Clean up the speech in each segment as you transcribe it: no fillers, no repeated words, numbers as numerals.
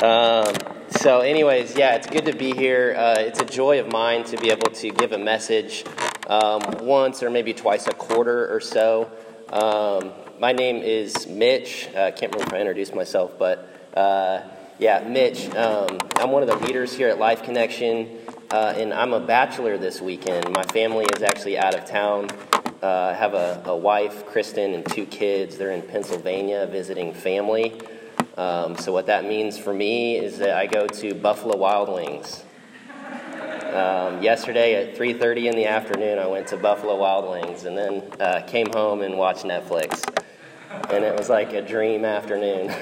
So anyways, yeah, it's good to be here. It's a joy of mine to be able to give a message once or maybe twice a quarter or so. My name is Mitch. I can't remember if I introduced myself, but yeah, Mitch. I'm one of the leaders here at Life Connection, and I'm a bachelor this weekend. My family is actually out of town. I have a wife, Kristen, and 2 kids. They're in Pennsylvania visiting family. So what that means for me is that I go to Buffalo Wild Wings. Yesterday at 3:30 in the afternoon, I went to Buffalo Wild Wings and then came home and watched Netflix. And it was like a dream afternoon.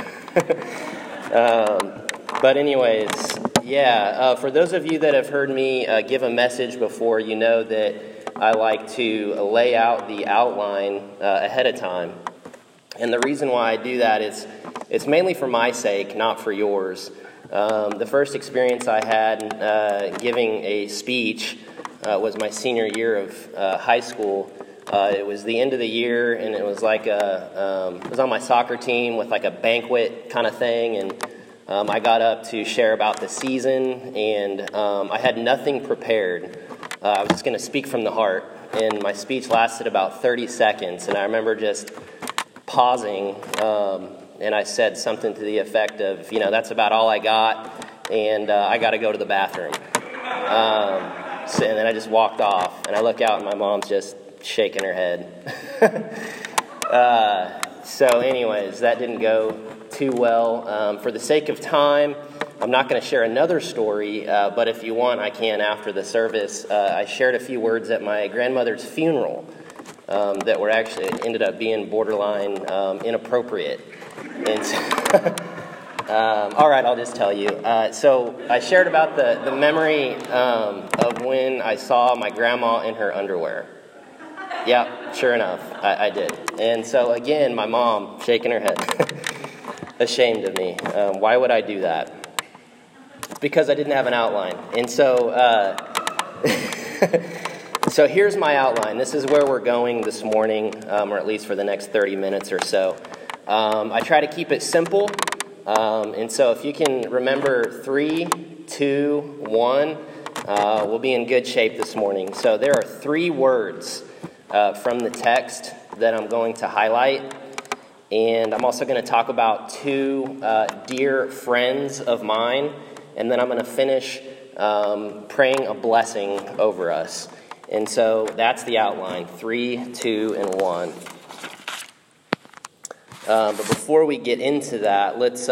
But anyways, yeah, for those of you that have heard me give a message before, you know that I like to lay out the outline ahead of time. And the reason why I do that is it's mainly for my sake, not for yours. The first experience I had giving a speech was my senior year of high school. It was the end of the year, and it was like it was on my soccer team with like a banquet kind of thing, and I got up to share about the season, and I had nothing prepared. I was just going to speak from the heart, and my speech lasted about 30 seconds, and I remember just pausing, and I said something to the effect of, that's about all I got, and I got to go to the bathroom. And then I just walked off, and I look out, and my mom's just shaking her head. So anyways, that didn't go too well. For the sake of time, I'm not going to share another story, but if you want, I can after the service. I shared a few words at my grandmother's funeral that were actually ended up being borderline inappropriate. And so, all right, I'll just tell you. So I shared about the memory of when I saw my grandma in her underwear. Yeah, sure enough, I did. And so again, my mom shaking her head, ashamed of me. Why would I do that? Because I didn't have an outline. And so so here's my outline. This is where we're going this morning, or at least for the next 30 minutes or so. I try to keep it simple. And so if you can remember 3, 2, 1, we'll be in good shape this morning. So there are 3 words from the text that I'm going to highlight. And I'm also going to talk about 2 dear friends of mine. And then I'm going to finish praying a blessing over us. And so that's the outline, 3, 2, and 1. But before we get into that, let's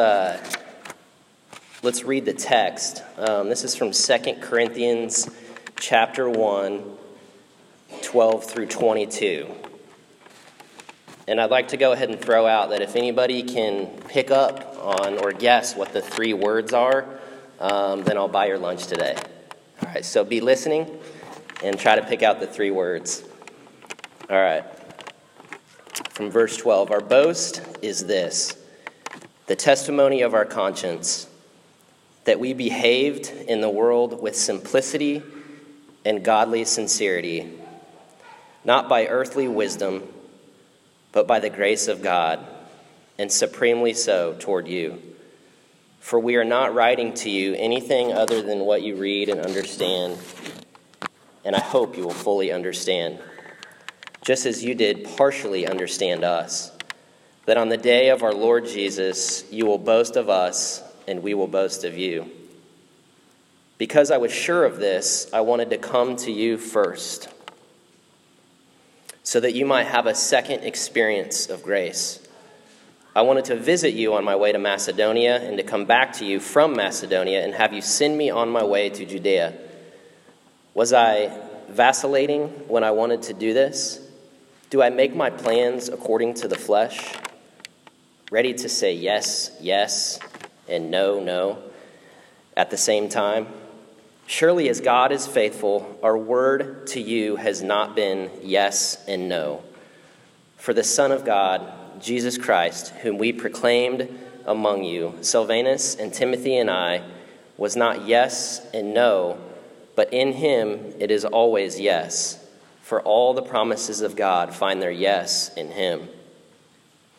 read the text. This is from 2 Corinthians chapter 1, 12 through 22. And I'd like to go ahead and throw out that if anybody can pick up on or guess what the 3 words are, then I'll buy your lunch today. All right, so be listening and try to pick out the 3 words. All right. From verse 12, our boast is this, the testimony of our conscience, that we behaved in the world with simplicity and godly sincerity, not by earthly wisdom, but by the grace of God, and supremely so toward you. For we are not writing to you anything other than what you read and understand, and I hope you will fully understand, just as you did partially understand us, that on the day of our Lord Jesus you will boast of us, and we will boast of you. Because I was sure of this, I wanted to come to you first, so that you might have a second experience of grace. I wanted to visit you on my way to Macedonia and to come back to you from Macedonia and have you send me on my way to Judea. Was I vacillating when I wanted to do this? Do I make my plans according to the flesh, ready to say yes, yes, and no, no at the same time? Surely as God is faithful, our word to you has not been yes and no. For the Son of God, Jesus Christ, whom we proclaimed among you, Silvanus and Timothy and I, was not yes and no, but in him it is always yes. For all the promises of God find their yes in him.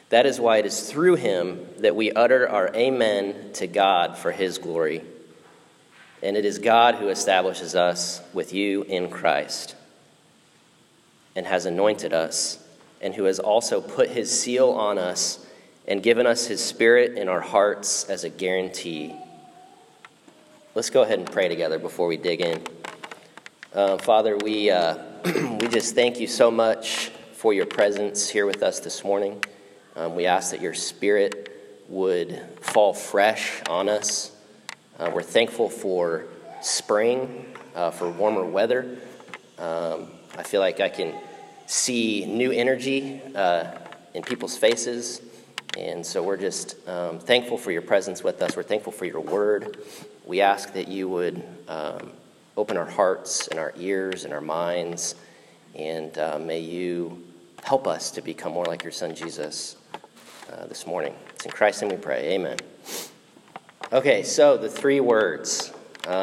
That is why it is through him that we utter our amen to God for his glory. And it is God who establishes us with you in Christ and has anointed us, and who has also put his seal on us and given us his Spirit in our hearts as a guarantee. Let's go ahead and pray together before we dig in. Father, we just thank you so much for your presence here with us this morning. We ask that your Spirit would fall fresh on us. We're thankful for spring, for warmer weather. I feel like I can see new energy in people's faces. And so we're just thankful for your presence with us. We're thankful for your word. We ask that you would open our hearts and our ears and our minds. And may you help us to become more like your son, Jesus, this morning. It's in Christ's name we pray. Amen. Okay, so the three words.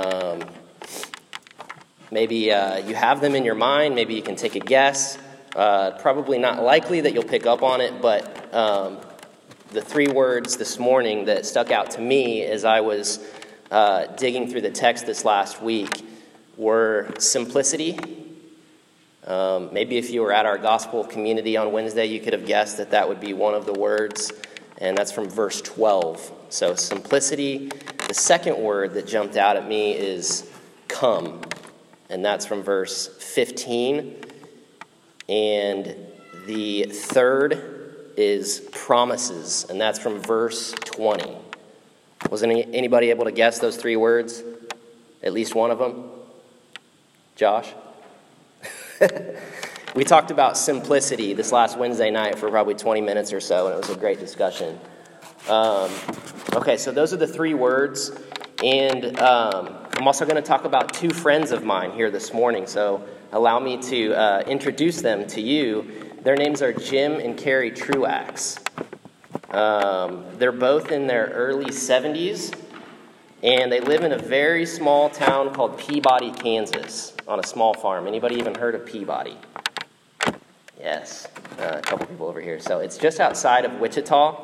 Maybe you have them in your mind. Maybe you can take a guess. Probably not likely that you'll pick up on it, but the three words this morning that stuck out to me as I was digging through the text this last week were simplicity. Maybe if you were at our gospel community on Wednesday, you could have guessed that that would be one of the words, and that's from verse 12. So simplicity. The second word that jumped out at me is come, and that's from verse 15. And the third is promises, and that's from verse 20. Was anybody able to guess those three words? At least one of them? Josh? We talked about simplicity this last Wednesday night for probably 20 minutes or so, and it was a great discussion. Okay, so those are the three words, and I'm also going to talk about two friends of mine here this morning, so allow me to introduce them to you. Their names are Jim and Carrie Truax. They're both in their early 70s, and they live in a very small town called Peabody, Kansas, on a small farm. Anybody even heard of Peabody? Yes, a couple people over here. So it's just outside of Wichita.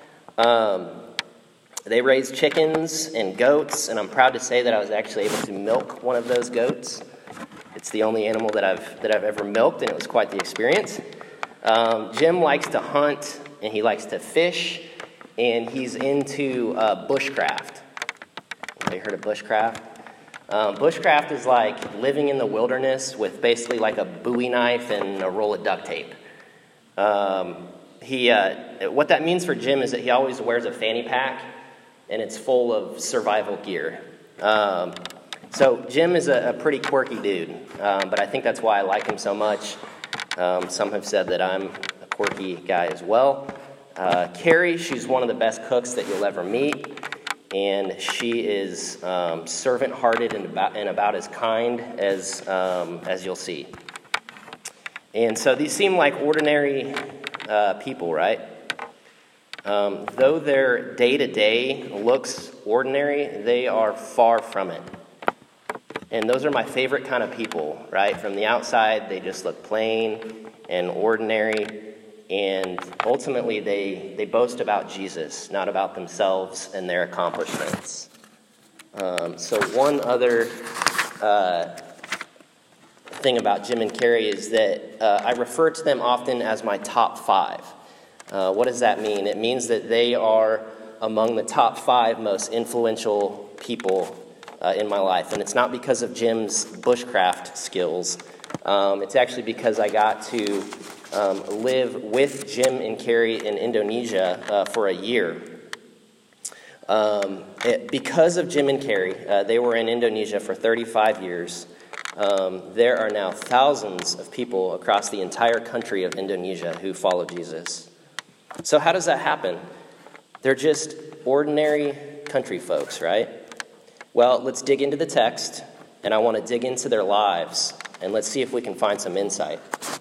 They raise chickens and goats, and I'm proud to say that I was actually able to milk one of those goats. It's the only animal that I've ever milked, and it was quite the experience. Jim likes to hunt, and he likes to fish, and he's into bushcraft. Anybody heard of bushcraft? Bushcraft is like living in the wilderness with basically like a Bowie knife and a roll of duct tape. What that means for Jim is that he always wears a fanny pack, and it's full of survival gear. So Jim is a pretty quirky dude, but I think that's why I like him so much. Some have said that I'm a quirky guy as well. Carrie, she's one of the best cooks that you'll ever meet, and she is servant-hearted and about as kind as you'll see. And so these seem like ordinary people, right? Though their day-to-day looks ordinary, they are far from it. And those are my favorite kind of people, right? From the outside, they just look plain and ordinary. And ultimately, they boast about Jesus, not about themselves and their accomplishments. So one other thing about Jim and Carrie is that I refer to them often as my top five. What does that mean? It means that they are among the top five most influential people in my life. And it's not because of Jim's bushcraft skills. It's actually because I got to live with Jim and Carrie in Indonesia for a year. Because of Jim and Carrie, they were in Indonesia for 35 years. There are now thousands of people across the entire country of Indonesia who follow Jesus. So how does that happen? They're just ordinary country folks, right? Well, let's dig into the text, and I want to dig into their lives, and let's see if we can find some insight.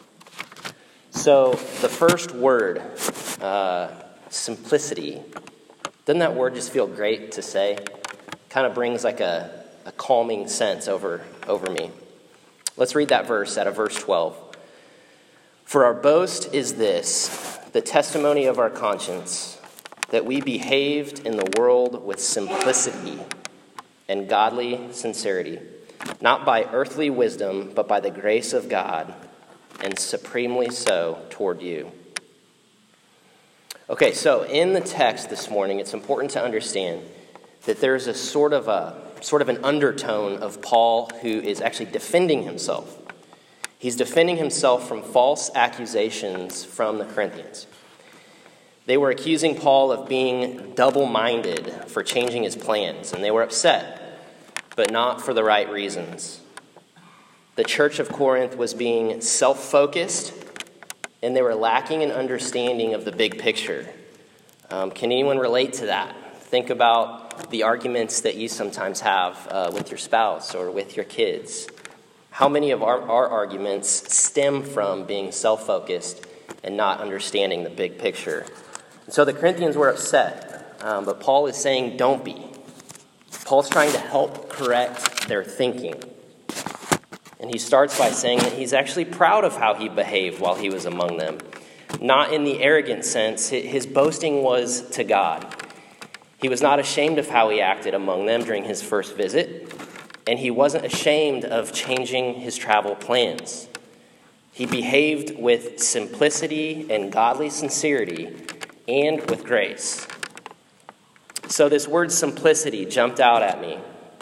So the first word, simplicity. Doesn't that word just feel great to say? Kind of brings like a calming sense over me. Let's read that verse out of verse 12. For our boast is this, the testimony of our conscience, that we behaved in the world with simplicity and godly sincerity, not by earthly wisdom, but by the grace of God, and supremely so toward you. Okay, so in the text this morning, it's important to understand that there's a sort of an undertone of Paul who is actually defending himself. He's defending himself from false accusations from the Corinthians. They were accusing Paul of being double-minded for changing his plans, and they were upset, but not for the right reasons. The church of Corinth was being self-focused, and they were lacking an understanding of the big picture. Can anyone relate to that? Think about the arguments that you sometimes have with your spouse or with your kids. How many of our arguments stem from being self-focused and not understanding the big picture? And so the Corinthians were upset, but Paul is saying, don't be. Paul's trying to help correct their thinking. And he starts by saying that he's actually proud of how he behaved while he was among them. Not in the arrogant sense. His boasting was to God. He was not ashamed of how he acted among them during his first visit, and he wasn't ashamed of changing his travel plans. He behaved with simplicity and godly sincerity and with grace. So this word simplicity jumped out at me.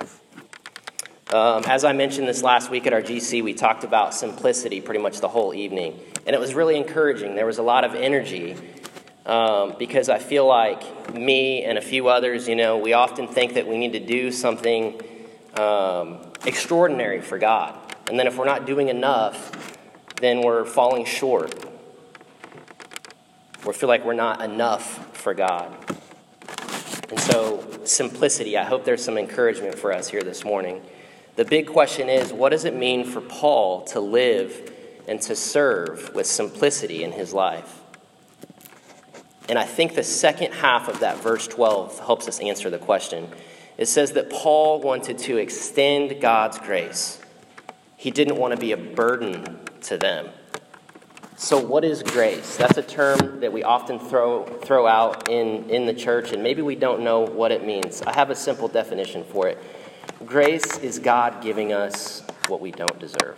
As I mentioned this last week at our GC, we talked about simplicity pretty much the whole evening, and it was really encouraging. There was a lot of energy because I feel like me and a few others, we often think that we need to do something extraordinary for God. And then if we're not doing enough, then we're falling short. We feel like we're not enough for God. And so simplicity, I hope there's some encouragement for us here this morning. The big question is, what does it mean for Paul to live and to serve with simplicity in his life? And I think the second half of that verse 12 helps us answer the question. It says that Paul wanted to extend God's grace. He didn't want to be a burden to them. So what is grace? That's a term that we often throw out in the church, and maybe we don't know what it means. I have a simple definition for it. Grace is God giving us what we don't deserve.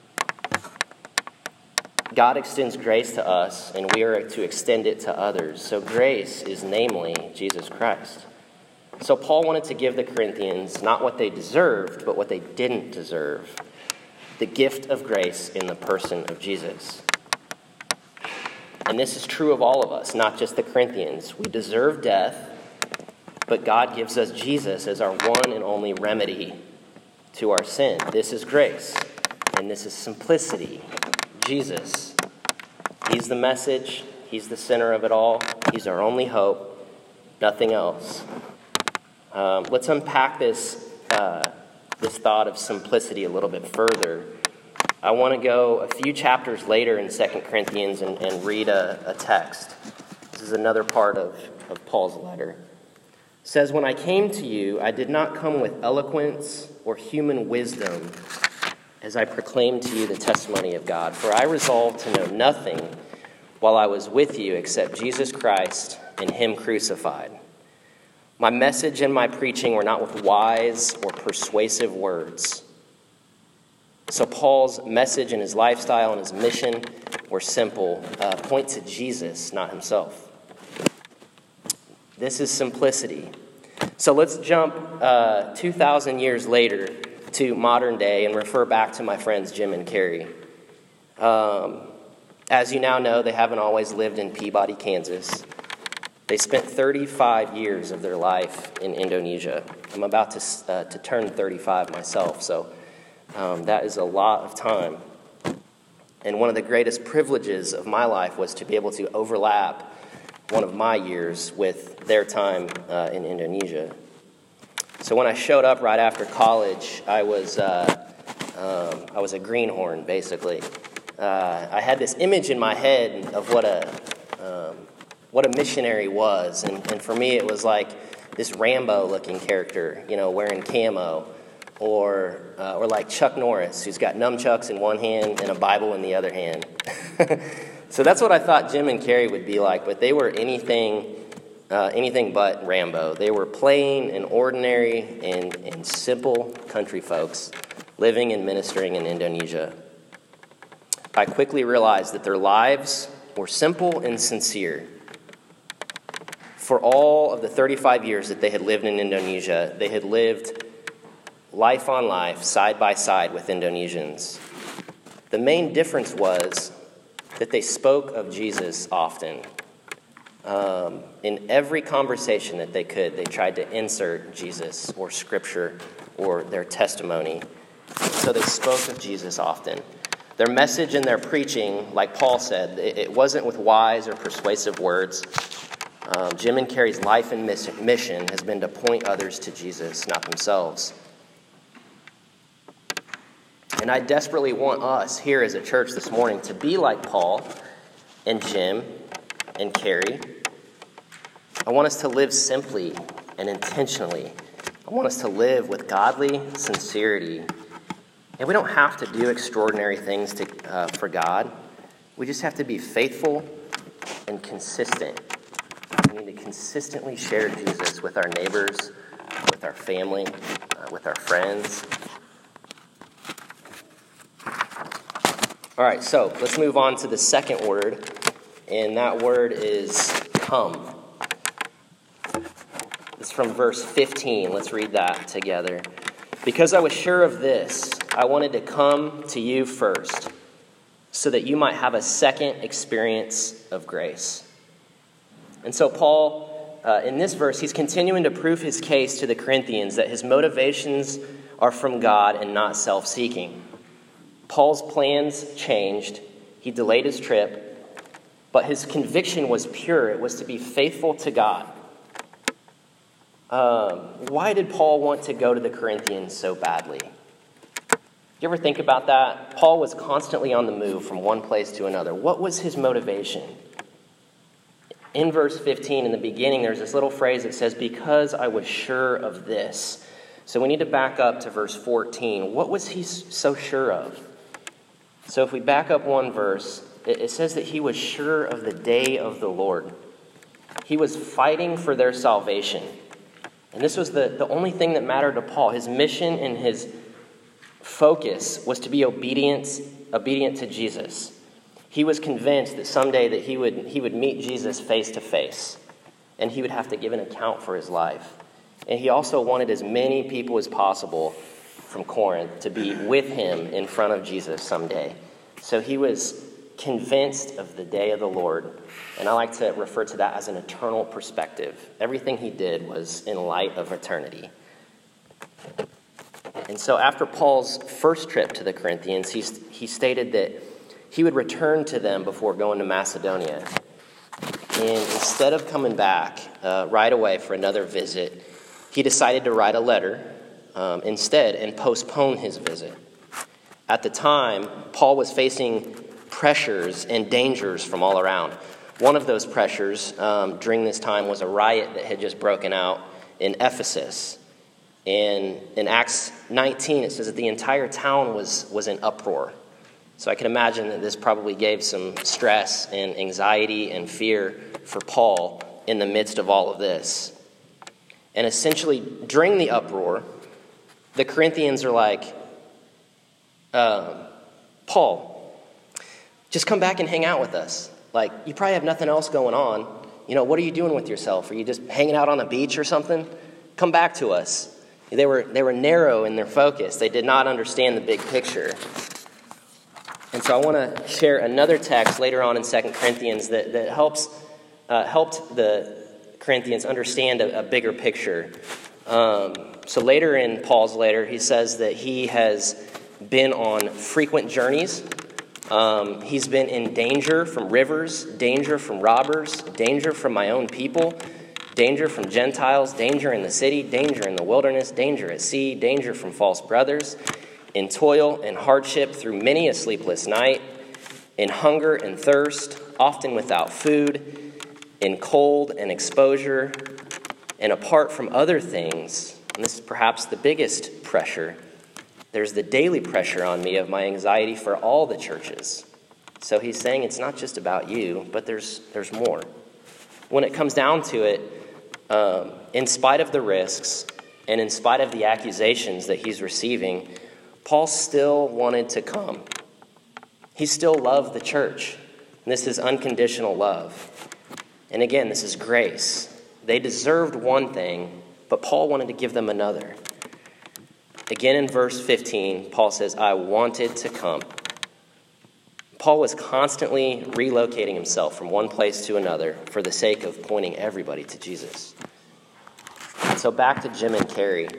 God extends grace to us, and we are to extend it to others. So grace is namely Jesus Christ. So Paul wanted to give the Corinthians not what they deserved, but what they didn't deserve. The gift of grace in the person of Jesus. And this is true of all of us, not just the Corinthians. We deserve death, but God gives us Jesus as our one and only remedy to our sin. This is grace, and this is simplicity. Jesus. He's the message. He's the center of it all. He's our only hope. Nothing else. Let's unpack this thought of simplicity a little bit further. I want to go a few chapters later in 2 Corinthians and read a text. This is another part of Paul's letter. It says, "When I came to you, I did not come with eloquence or human wisdom as I proclaimed to you the testimony of God. For I resolved to know nothing while I was with you except Jesus Christ and Him crucified. My message and my preaching were not with wise or persuasive words." So Paul's message and his lifestyle and his mission were simple. Point to Jesus, not himself. This is simplicity. So let's jump 2,000 years later to modern day and refer back to my friends Jim and Carrie. As you now know, they haven't always lived in Peabody, Kansas. They spent 35 years of their life in Indonesia. I'm about to turn 35 myself, so that is a lot of time. And one of the greatest privileges of my life was to be able to overlap one of my years with their time in Indonesia. So when I showed up right after college, I was a greenhorn, basically. I had this image in my head of what a missionary was, and for me it was like this Rambo-looking character, wearing camo, or like Chuck Norris, who's got nunchucks in one hand and a Bible in the other hand. So that's what I thought Jim and Carrie would be like, but they were anything but Rambo. They were plain and ordinary and simple country folks living and ministering in Indonesia. I quickly realized that their lives were simple and sincere. For all of the 35 years that they had lived in Indonesia, they had lived life on life, side by side with Indonesians. The main difference was that they spoke of Jesus often. In every conversation that they could, they tried to insert Jesus or Scripture or their testimony. So they spoke of Jesus often. Their message and their preaching, like Paul said, it wasn't with wise or persuasive words. Jim and Carrie's life and mission has been to point others to Jesus, not themselves. And I desperately want us here as a church this morning to be like Paul and Jim and Carrie. I want us to live simply and intentionally. I want us to live with godly sincerity. And we don't have to do extraordinary things for God. We just have to be faithful and consistent. We need to consistently share Jesus with our neighbors, with our family, with our friends. All right, so let's move on to the second word, and that word is come. It's from verse 15. Let's read that together. Because I was sure of this, I wanted to come to you first, so that you might have a second experience of grace. And so Paul, in this verse, he's continuing to prove his case to the Corinthians that his motivations are from God and not self-seeking. Paul's plans changed. He delayed his trip, but his conviction was pure. It was to be faithful to God. Why did Paul want to go to the Corinthians so badly? You ever think about that? Paul was constantly on the move from one place to another. What was his motivation? In verse 15, in the beginning, there's this little phrase that says, because I was sure of this. So we need to back up to verse 14. What was he so sure of? So if we back up one verse, it says that he was sure of the day of the Lord. He was fighting for their salvation. And this was the only thing that mattered to Paul. His mission and his focus was to be obedient to Jesus. He was convinced that someday that he would meet Jesus face to face, and he would have to give an account for his life. And he also wanted as many people as possible from Corinth to be with him in front of Jesus someday. So he was convinced of the day of the Lord, and I like to refer to that as an eternal perspective. Everything he did was in light of eternity. And so after Paul's first trip to the Corinthians, he stated that he would return to them before going to Macedonia. And instead of coming back right away for another visit, he decided to write a letter instead and postpone his visit. At the time, Paul was facing pressures and dangers from all around. One of those pressures during this time was a riot that had just broken out in Ephesus. And in Acts 19, it says that the entire town was in uproar. So I can imagine that this probably gave some stress and anxiety and fear for Paul in the midst of all of this. And essentially, during the uproar, the Corinthians are like, Paul, just come back and hang out with us. Like, you probably have nothing else going on. What are you doing with yourself? Are you just hanging out on the beach or something? Come back to us. They were narrow in their focus. They did not understand the big picture. And so I want to share another text later on in 2 Corinthians that helped the Corinthians understand a bigger picture. So later in Paul's letter, he says that he has been on frequent journeys. He's been in danger from rivers, danger from robbers, danger from my own people, danger from Gentiles, danger in the city, danger in the wilderness, danger at sea, danger from false brothers, in toil and hardship through many a sleepless night, in hunger and thirst, often without food, in cold and exposure, and apart from other things, and this is perhaps the biggest pressure, there's the daily pressure on me of my anxiety for all the churches. So he's saying it's not just about you, but there's more. When it comes down to it, in spite of the risks and in spite of the accusations that he's receiving, Paul still wanted to come. He still loved the church. And this is unconditional love. And again, this is grace. They deserved one thing, but Paul wanted to give them another. Again, in verse 15, Paul says, I wanted to come. Paul was constantly relocating himself from one place to another for the sake of pointing everybody to Jesus. So back to Jim and Carrie.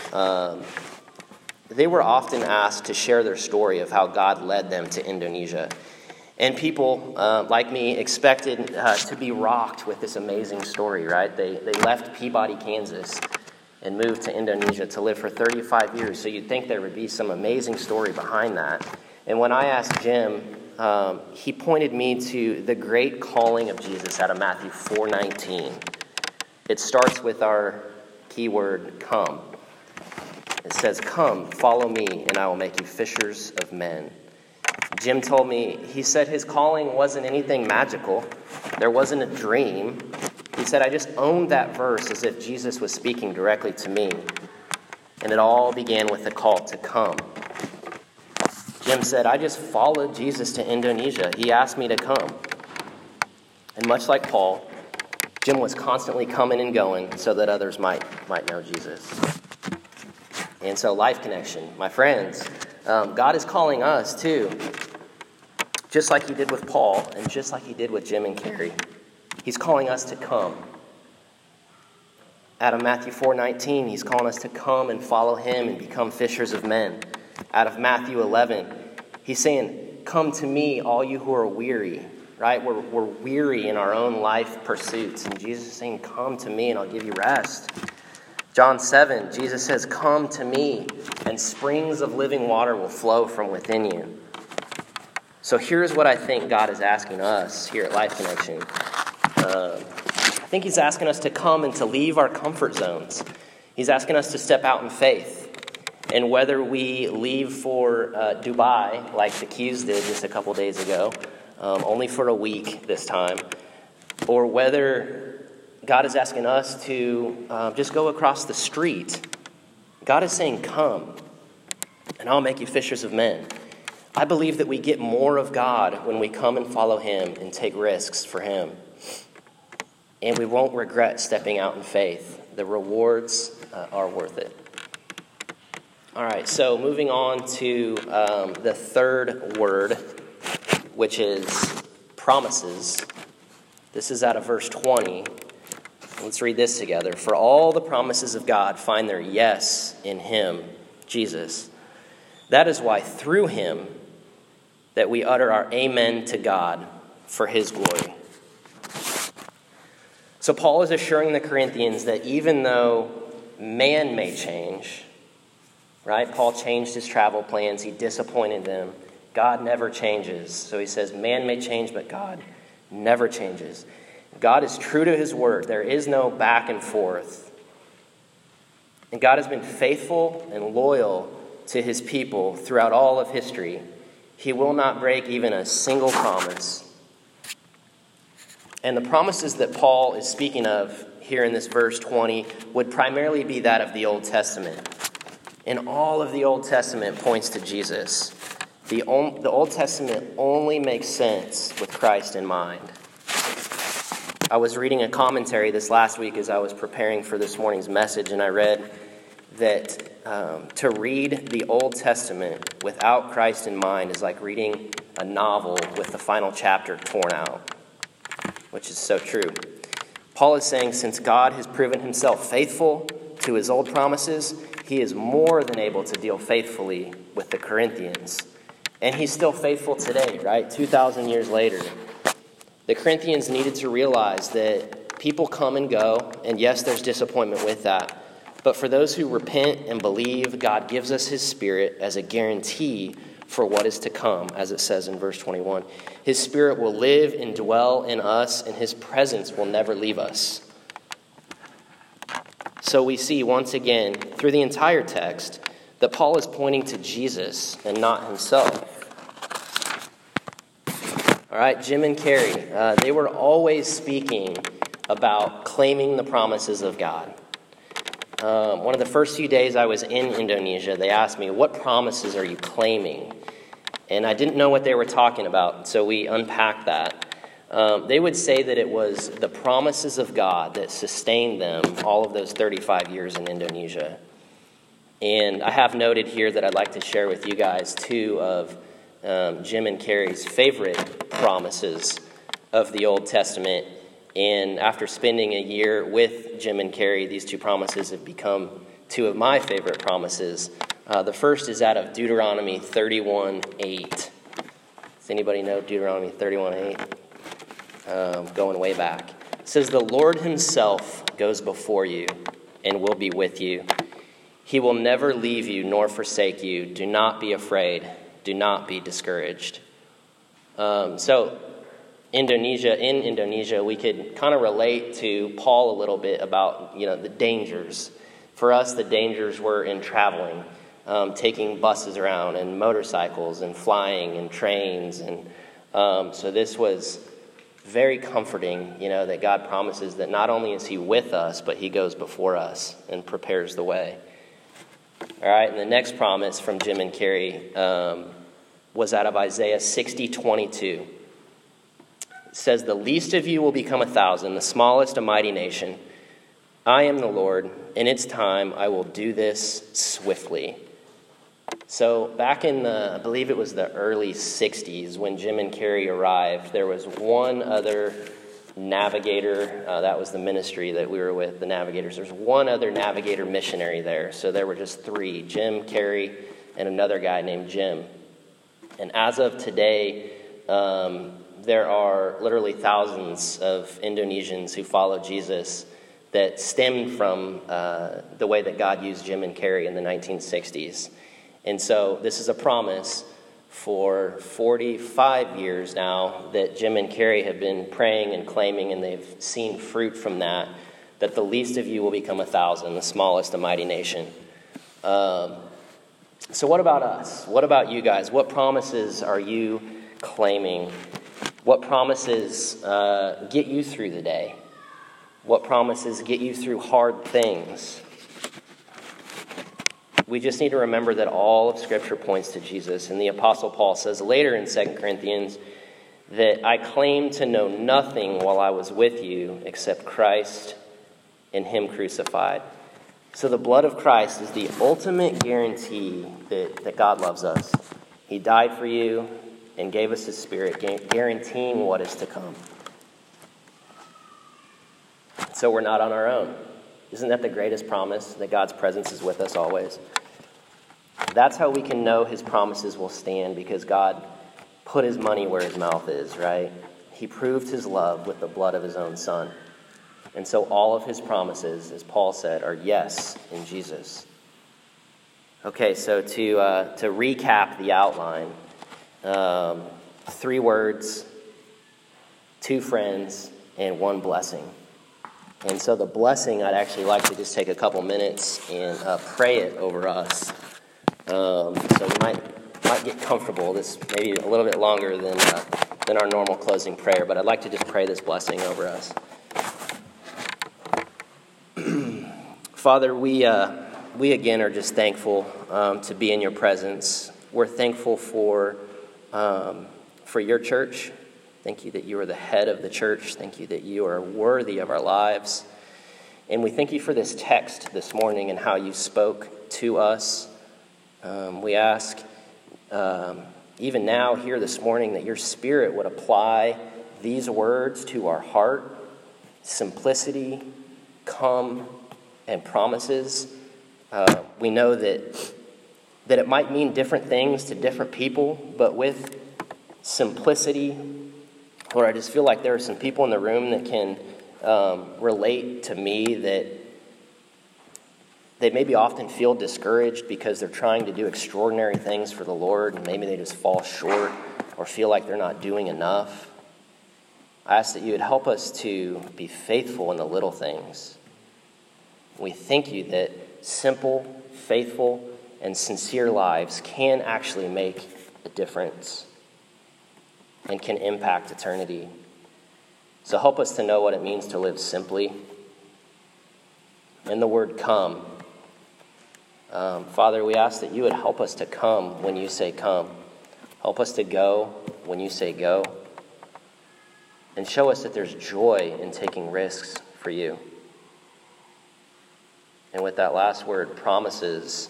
They were often asked to share their story of how God led them to Indonesia. And people, like me, expected to be rocked with this amazing story, right? They left Peabody, Kansas, and moved to Indonesia to live for 35 years. So you'd think there would be some amazing story behind that. And when I asked Jim, he pointed me to the great calling of Jesus out of Matthew 4:19. It starts with our keyword, come. It says, come, follow me, and I will make you fishers of men. Jim told me, he said his calling wasn't anything magical. There wasn't a dream. He said, I just owned that verse as if Jesus was speaking directly to me. And it all began with the call to come. Jim said, I just followed Jesus to Indonesia. He asked me to come. And much like Paul, Jim was constantly coming and going so that others might know Jesus. And so Life Connection, my friends, God is calling us too. Just like he did with Paul and just like he did with Jim and Carrie. He's calling us to come. Out of Matthew 4:19, he's calling us to come and follow him and become fishers of men. Out of Matthew 11, he's saying, come to me, all you who are weary. Right? We're weary in our own life pursuits. And Jesus is saying, come to me and I'll give you rest. John 7, Jesus says, come to me and springs of living water will flow from within you. So here's what I think God is asking us here at Life Connection. I think he's asking us to come and to leave our comfort zones. He's asking us to step out in faith. And whether we leave for Dubai, like the Q's did just a couple days ago, only for a week this time, or whether God is asking us to just go across the street, God is saying, come, and I'll make you fishers of men. I believe that we get more of God when we come and follow him and take risks for him. And we won't regret stepping out in faith. The rewards are worth it. All right, so moving on to the third word, which is promises. This is out of verse 20. Let's read this together. For all the promises of God find their yes in him, Jesus. That is why through him that we utter our amen to God for his glory. So Paul is assuring the Corinthians that even though man may change, right? Paul changed his travel plans. He disappointed them. God never changes. So he says, man may change, but God never changes. God is true to his word. There is no back and forth. And God has been faithful and loyal to his people throughout all of history. He will not break even a single promise. And the promises that Paul is speaking of here in this verse 20 would primarily be that of the Old Testament. And all of the Old Testament points to Jesus. The Old Testament only makes sense with Christ in mind. I was reading a commentary this last week as I was preparing for this morning's message, and I read that to read the Old Testament without Christ in mind is like reading a novel with the final chapter torn out, which is so true. Paul is saying since God has proven himself faithful to his old promises, he is more than able to deal faithfully with the Corinthians. And he's still faithful today, right? 2,000 years later. The Corinthians needed to realize that people come and go, and yes, there's disappointment with that. But for those who repent and believe, God gives us his Spirit as a guarantee for what is to come, as it says in verse 21. His Spirit will live and dwell in us, and his presence will never leave us. So we see once again, through the entire text, that Paul is pointing to Jesus and not himself. All right, Jim and Carrie, they were always speaking about claiming the promises of God. One of the first few days I was in Indonesia, they asked me, what promises are you claiming? And I didn't know what they were talking about, so we unpacked that. They would say that it was the promises of God that sustained them all of those 35 years in Indonesia. And I have noted here that I'd like to share with you guys two of Jim and Carrie's favorite promises of the Old Testament. And after spending a year with Jim and Carrie, these two promises have become two of my favorite promises. The first is out of Deuteronomy 31:8. Does anybody know Deuteronomy 31:8? Going way back. It says, "The Lord himself goes before you and will be with you. He will never leave you nor forsake you. Do not be afraid. Do not be discouraged." So in Indonesia, we could kind of relate to Paul a little bit about, the dangers. For us, the dangers were in traveling, taking buses around and motorcycles and flying and trains. And so this was very comforting, that God promises that not only is he with us, but he goes before us and prepares the way. All right, and the next promise from Jim and Carrie was out of Isaiah 60:22. It says, "The least of you will become 1,000, the smallest a mighty nation. I am the Lord. In its time I will do this swiftly." So back in I believe it was the early 60s, when Jim and Carrie arrived, there was one other navigator. That was the ministry that we were with, the Navigators. There's one other navigator missionary there. So there were just three, Jim, Carrie, and another guy named Jim. And as of today, there are literally thousands of Indonesians who follow Jesus that stemmed from the way that God used Jim and Carrie in the 1960s. And so this is a promise for 45 years now that Jim and Carrie have been praying and claiming, and they've seen fruit from that the least of you will become 1,000, the smallest a mighty nation. So what about us? What about you guys? What promises are you claiming? What promises get you through the day? What promises get you through hard things? We just need to remember that all of Scripture points to Jesus. And the Apostle Paul says later in 2 Corinthians that I claim to know nothing while I was with you except Christ and him crucified. So the blood of Christ is the ultimate guarantee that God loves us. He died for you and gave us his Spirit, guaranteeing what is to come. So we're not on our own. Isn't that the greatest promise, that God's presence is with us always? That's how we can know his promises will stand, because God put his money where his mouth is, right? He proved his love with the blood of his own son. And so all of his promises, as Paul said, are yes in Jesus. Okay, so to recap the outline, 3 words, 2 friends, and 1 blessing. And so the blessing, I'd actually like to just take a couple minutes and pray it over us. So we might get comfortable. This may be a little bit longer than our normal closing prayer, but I'd like to just pray this blessing over us. Father, we again are just thankful to be in your presence. We're thankful for your church. Thank you that you are the head of the church. Thank you that you are worthy of our lives. And we thank you for this text this morning and how you spoke to us. We ask, even now here this morning, that your Spirit would apply these words to our heart. Simplicity, come, and promises. We know that it might mean different things to different people, but with simplicity, Lord, I just feel like there are some people in the room that can relate to me, that they maybe often feel discouraged because they're trying to do extraordinary things for the Lord, and maybe they just fall short or feel like they're not doing enough. I ask that you would help us to be faithful in the little things. We thank you that simple, faithful, and sincere lives can actually make a difference. and can impact eternity. So help us to know what it means to live simply. And the word come. Father, we ask that you would help us to come when you say come. Help us to go when you say go. And show us that there's joy in taking risks for you. And with that last word, promises.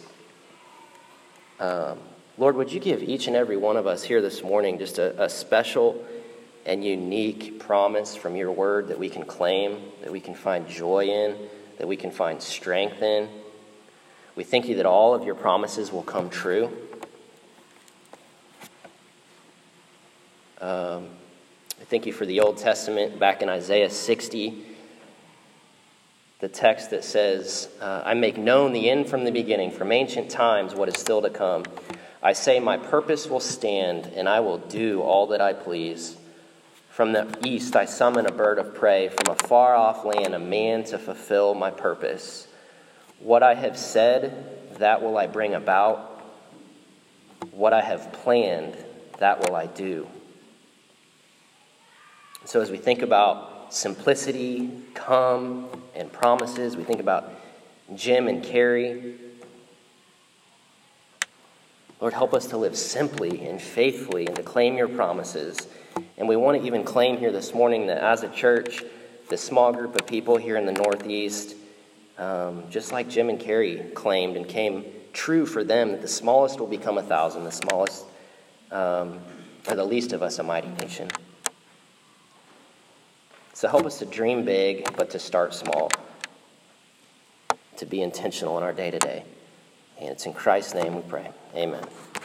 Lord, would you give each and every one of us here this morning just a special and unique promise from your word that we can claim, that we can find joy in, that we can find strength in. We thank you that all of your promises will come true. I thank you for the Old Testament back in Isaiah 60, the text that says, I make known the end from the beginning, from ancient times what is still to come. I say my purpose will stand, and I will do all that I please. From the east I summon a bird of prey, from a far-off land a man to fulfill my purpose. What I have said, that will I bring about. What I have planned, that will I do. So as we think about simplicity, come, and promises, we think about Jim and Carrie. Lord, help us to live simply and faithfully and to claim your promises. And we want to even claim here this morning that as a church, this small group of people here in the Northeast, just like Jim and Carrie claimed and came true for them, that the smallest will become 1,000, the smallest, or the least of us, a mighty nation. So help us to dream big, but to start small, to be intentional in our day-to-day. And it's in Christ's name we pray. Amen.